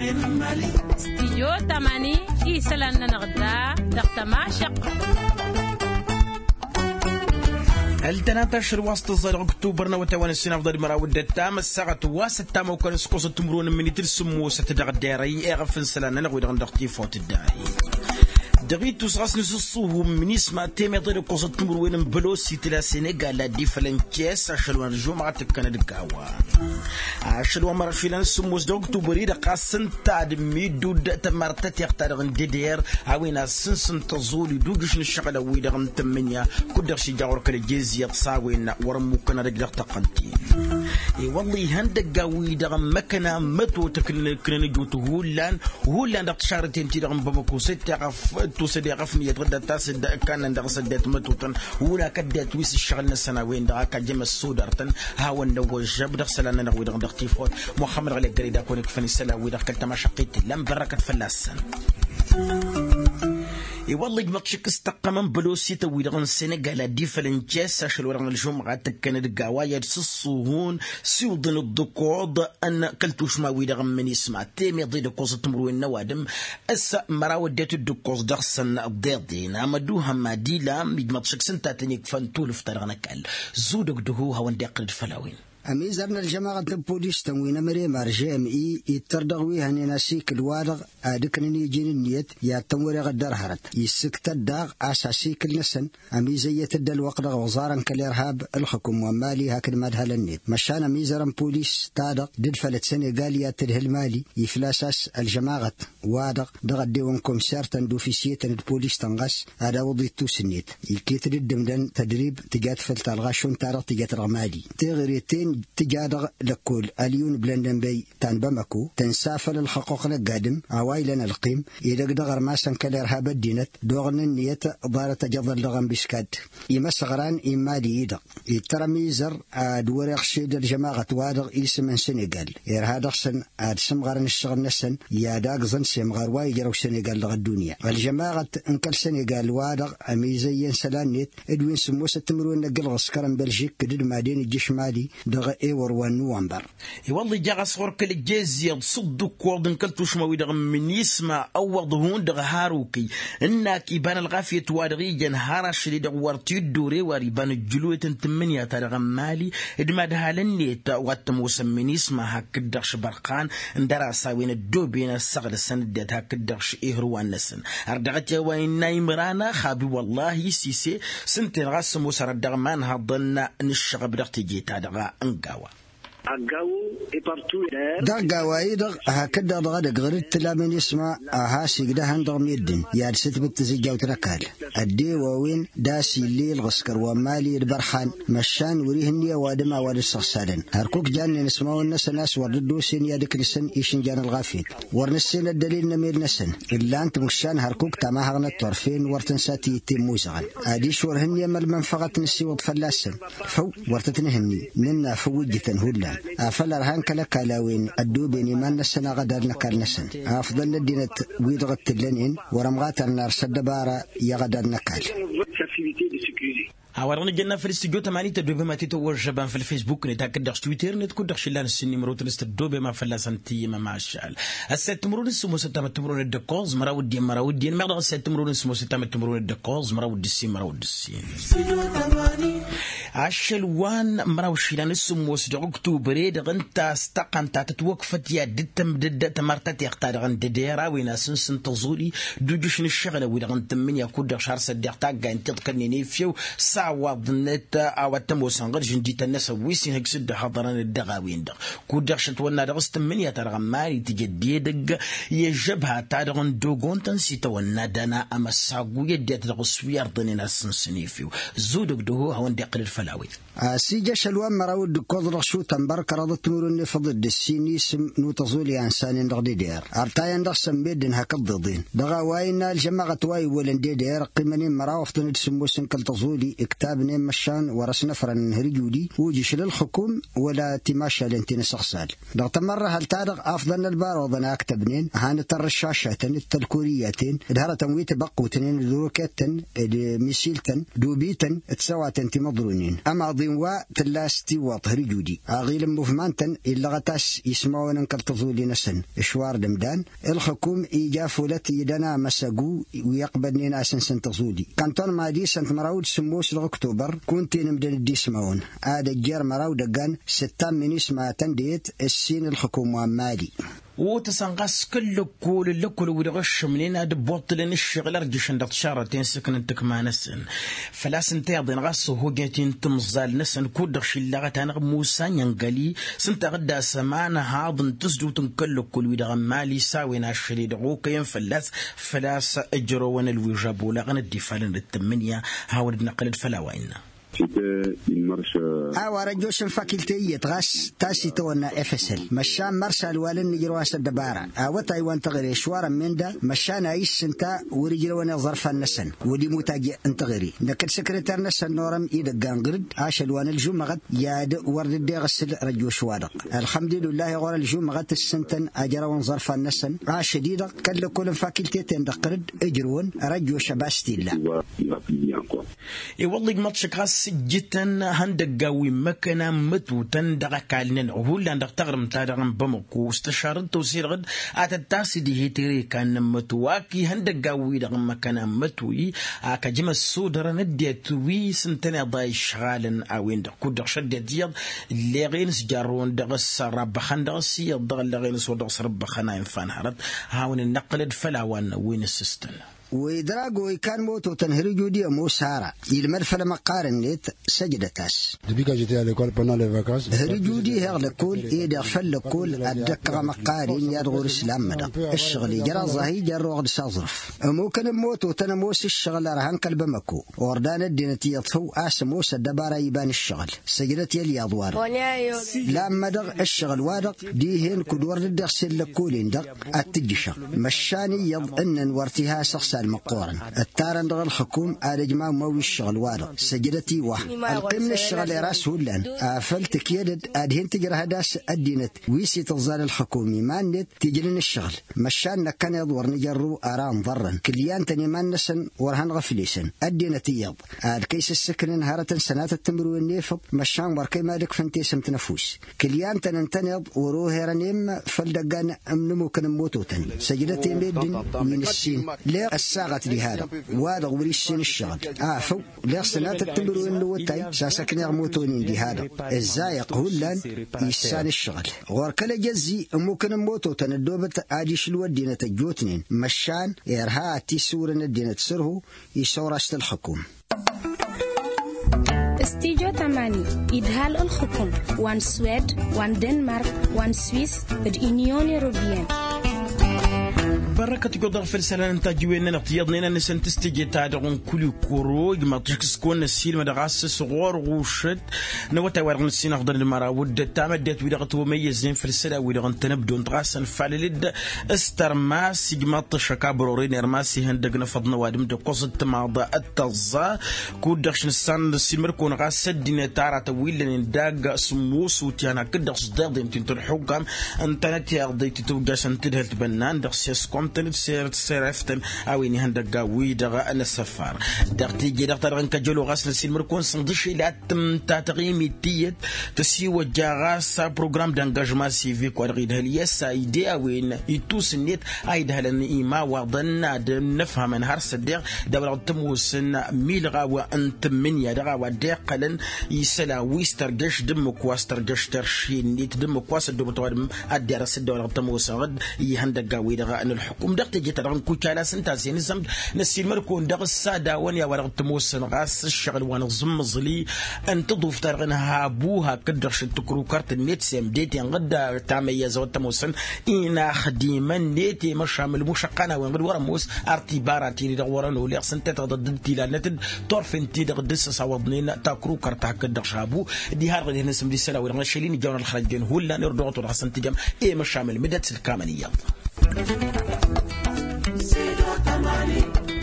استيو تماني إيسلان نغدا دقتما شق التناتشر وسط الظهر أكتوبر نوتوان السنة أفضل مراود التام الساعة واسطة موكل سقوس تمرون من ترسمو ستدغ الداري أغفن سلانا نغوي دغن دغتي فوت الداعي دغيتو سغاس نسصوهم من اسمع تيمي طير قوس تمرون بلوسي تلا سينيغال دي فلنكيس عشلوان الجمعة تكن دقاوا عشلوان مرشلان سموس دغ أكتوبر إذا قاسن تاد ميدود تمرتت يختارغن ديدير عوينا سنسن تزولي دوجش نشغل ويدغن تمنيا كدغشي جاور كالجيزي يقصاوين ورموكنا رجل تقنتي والله هندق ويدغن مكنا متو تكن نجوتو هولان دغ تشارتين تيدغن بابكو ستة توسدي غفني يتغدى تاسد كان عندك سدات متوتن ولا كدات ويس الشغل السنوين دغا كجم السودرتن هاون دو جاب دغ سلانا نغوي دغ تيفوت محمد علي قريدا كونك فني سلا ويدغ كلتا شقيت لم بركه فلاسن والله ما تشك استقام بلوسي تويدغن السنغال دي فلنجاس شلوران الجمعة تكن دقاوايا سصوهون سيوضن الدقوض أن قلتوش ما ويدغن من يسمع تيمي ضيد قوز تمروين نوادم أسا مراودات الدقوز دغسن الضيضين أمدوها ما ديلا ما تشك سنتاتنيك فانتول فترغنكال زودك دهوها وانديق الفلاوين أميزرنا الجماعة البوليس تموين مريم رجام يتردغوي هني ناسيك الوارغ أدكنني يجين النيت يا تموري غدار هرت يسكت الداغ أساسي كل نسن أميزية الدل وقرغ وزارا كالإرهاب الحكم ومالي هكذا مدها للنيت مشان أميزرن بوليس تادق دل فلت سنغاليا تده المالي يفلاساس الجماعة وادغ دغدي ونكم سارتن دوفيسية البوليس تنغس هذا وضي توسنيت يكيت الدمدن تدريب تجات فلت الغاشون تارق تجات رغمالي تغريتين تجادغ لكل اليون بلندن بي تان بمكو تنسافل الحقوق لقادم عوائلنا القيم إذا قدغر ما سنكال إرهاب الدينت دوغن النية ضارة جضل لغن بسكاد إما صغران إما ليدغ الترميزر دور يخشيد الجماعة وادغ إيسم سنغال إرهادغ سن سمغرن الشغل نسن ياداغ زن سمغر وايجرو سنغال لغ الدنيا الجماعة انكال سنغال وادغ أميزيين سلانيت ادوين سموسة تمرون نقل غسكرن بلجيك كدد مادين الجيش مالي ايور ونوامبر والله جا صور كل الجزية صدق وردن كلتوش ما ويدغ من يسمع او ضهون دغ هاروكي انك يبان الغافية وادغي جنهار شديد ورتي الدوري وريبان الجلوة تمنيا ترغ مالي ادمادها لنيت واتموسم من يسمع هكدغش برقان اندرا ساوين الدوبين السغل السندات هكدغش اهروان نسن اردغت وين نايمرانا خابي والله سيسي سنتين غاسم وسردغ مان هضن نشغب دغتي جيتا دغا انقاوا دغاوا يدغ هكذا دغ غير التلامين يسمع هاسي قده هندغ ميدن يا ستبت زيجا وتركال الدي وين داسي الليل غسكر ومالي البرحان مشان وريهني وادما واد الصحسادن هركوك جان نسمعوا الناس ناس وردو سين يدك نسن يشن جان الغافيت ورنسين الدليل نميل نسن الا انت مشان هركوك تما هغنا الطرفين ورتنساتي يتم موزغن ادي شورهني مال منفقه نسي وفلاسن فو ورتتنهني ننا فوجتن هلا أفلا رهان كلا كلاوين الدوبيني ما نسنا غدر نكال نسن أفضل الدينة ويدغت اللنين ورمغات النار سدبارة يغدر نكال عوارنا جنا في الاستوديو 8 تدوب ما تتوجبان في الفيسبوك نتاكد تويتر نتكون شلان السني مرات الاستوديو ما فلا سنتي ما الشعل الست مرون اسمه ستة تمرون الدكوز مراودين ما الست مرون اسمه ستة تمرون الدكوز مراود السين عشلوان مراوشيلان اسمه سدع اكتوبر دغنت استقنت تتوقفت يا دتم دد مرتت يختار عند ديرا وين سن تزولي دوجش الشغله ودغنت من يكون شهر صدق تاع انت تقنيني فيو وضنت او تموسن غير جنديت الناس ويسين هكسد حضران الدغاوين دغ كودخش تونا دغست من يترغماري تجديدق يجبها تادغن دوغون تنسي تونا دنا اما ساغو يدت دغسوير دنينا سنسنيفيو زودك دهو هون دقل الفلاوي سيجا شلوان مراود كوضر شو تنبر كرض تمرني فضل السيني سم نوتزولي انسان دغدي دير ارتاين دغسم بيدن هكضدين دغا واينا الجماعه واي ولن دير قيمني مراوفتن تسموسن كل تزولي كتابني مشان ورسنا فرن هرجودي وجيش للحكوم ولا تماشى لنتين سخسال ضغط مرة هل تارغ أفضل البار وضنا أكتبنين هانت الرشاشاتن التلكورياتين الهرة تمويت بقوتين الدروكاتن الميسيلتن دوبيتن اتسواتن تمضرونين أما ضينوا تلاستي واطهر جودي أغيل موفمانتن إلا غتاس يسمعون انكالتظولي نسن إشوار دمدان الحكوم إيجافولت يدنا مساقو ويقبلني ناسن سنتظولي كانتون مادي سنت مراود سموس لأكتوبر كنتي نمدن دي سمعون هذا الجير مراود دقان 6 من اسمها تنديت السين الحكومة مالي وتسنقص كل ودغش منين ادبوط لين الشغل ارجش عند شارتين سكن انتك ما نسن فلا سنتيض نغص هو جاتين تمزال نسن كودغش اللغه انا موسى ينقلي سنت غدا سمانه هاضن تسدو تنكل ودغ مالي ساوينا الشريد غوكين فلاس اجرو الوجاب ولا غندفال الثمانيه هاود نقل فلاوين رجوش الفاكولتية غاس تاسي تونا افسل مشان مرسل والن يجرواس الدبارة تايوان تغري شوارا من دا مشان عيش سنتا ورجلونا ظرف النسن ودي متاجي انتغري لكن سكرتير نسن نورم إيدا قانقرد عاشلوان الجمعة ياد ورد دي غسل رجوش وادق الحمد لله غور الجمعة السنتن أجروان ظرف النسن عاشديدا كل كل فاكولتية تندقرد اجرون رجوش باستي الله والله ما تشكاس جتن هندق قوي مكنا متو تندق كالنن هول عندك تغرم تارم بمكو استشارت توسير غد اتتاسي دي هيتري كان متواكي هندق قوي دغم مكنا متوي كجم السودر نديت وي سنتنا ضاي شغالن اوين كود شدت ديال اللي غين سجارون دغس رب خندسي دغ اللي غين سو دغس رب خنا ينفان حرت هاون النقلد فلاوان وين السيستم ويدراغو كان موتو تنهرجو دي موسارا يلمرفل مقارن نيت سجدتاس هرجو دي هغلكول إيدا فلكول الدكرة مقارن يدغور السلام مدى الشغل جرى ظهي جرى غد سازرف ممكن موتو تنموس الشغل رهان كلب مكو وردان الدينتي يطفو آسموس الدبارة يبان الشغل سجدتي الياضوار لا مدغ الشغل وادق ديهن كدور الدغسل لكولين دق التجشق مشاني يض أنن وارتها سخص المقورن التارن دغ الحكوم آلجما موي الشغل وارد سجدتي القمن الشغل راس هولان فلتك يدد أدهن تجرى هداس الدينت ويسي تغزال الحكومي مانت تجرين الشغل مشان نكان يدور نجرو أرام ضرن كليان تاني مان نسن ورهن غفليسن الدينت يض الكيس السكن هارة سنات التمرو النيفض مشان وركي مالك فانتي سمت نفوس كليان تنتنض وروه رنيم فلدقان أمنمو كان موتوتن سجدتي ميدن من السين لا الساغة لهذا وهذا وريشين الشغل فو لا سنات التمرو النوتاي ساسكن يغموتونين لهذا الزايق هولان يسان الشغل غوركلا جزي ممكن موتوتن الدوبت عاديش الودينة الجوتنين مشان يرها تيسورن الدينة سره يسورست الحكوم استيجو تماني إدهال الحكم وان سويد وان دنمارك وان سويس بالإنيون يوروبيان بركة قدر في السنة نتاجوين نقتيضنا نسن تستجي تادعون كل كورو ما تشكسكون السيل مدغاس صغور غوشت نوتا ورغن السين أفضل المراود تامدت ودغت وميزين في السنة ودغن تنبدون تغاسن فاللد استرماس يجمط شكابرورين ارماسي هندقنا فضنا وادم دقصد معضاء التغزا كودخش نسان السيمركون غاس الدين تارا تويل نداق سموس وتيانا كدغ صداق ديمتين تلحوقام انتنت يغضي تتوقع سنتدهل تبنان دغس يسكم سيرفتن أويني هندقا ويدغا أنا السفار دغتي جي دغتر كجلو غاسل سيمركون صندش إلى تغيمي تيت تسيو جاغاسا بروغرام دانجاجمان سيفيك ورغيد هليا سايدي أوين يتوس النت أيد هلن إيما وضنا نفهم من هرس الدغ دابل تموسن ميلغا وأنت من يدغا ودقلن يسلا ويسترجش دمك واسترجش ترشين نيت دمك واس الدوبتوار الدرس الدولار تموسن غد يهندقا ويدغا أن الحكم دقت جت رغم كوشالا سنتاسين زمد نسيل مركون دغ الساده ونيا ورغ تموسن غاس الشغل وانا زمزلي ان تضوف ترغنها ابوها كدرش تكرو كارت النت سيم ديتي غدا تميز وتموسن انا خديما نيتي مشامل مشقنا وين ورا موس ارتباراتي دغ ورا نو لي سنت ضد تيلانت طرفنتي دغ دس صوضنين تاكرو كارت كدرش ابو دي هار غدي نسم دي سلا وين شيلين جون الخرجين هولا نردو تو حسن تجم اي مشامل مدت الكامنيه